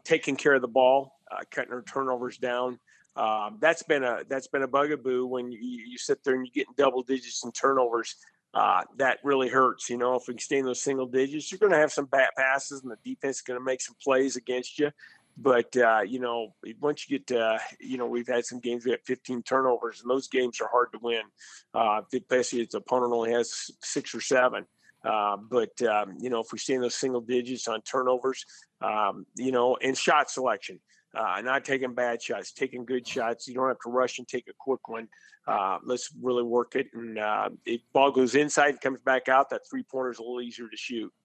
taking care of the ball, cutting our turnovers down. That's been a bugaboo when you sit there and you get in double digits in turnovers. That really hurts. If we can stay in those single digits, you're going to have some bad passes, and the defense is going to make some plays against you. But once you get, we've had some games we had 15 turnovers, and those games are hard to win. Especially if the opponent only has 6 or 7. If we stay in those single digits on turnovers, and shot selection, not taking bad shots, taking good shots. You don't have to rush and take a quick one. Let's really work it. And if ball goes inside and comes back out, that 3-pointer is a little easier to shoot.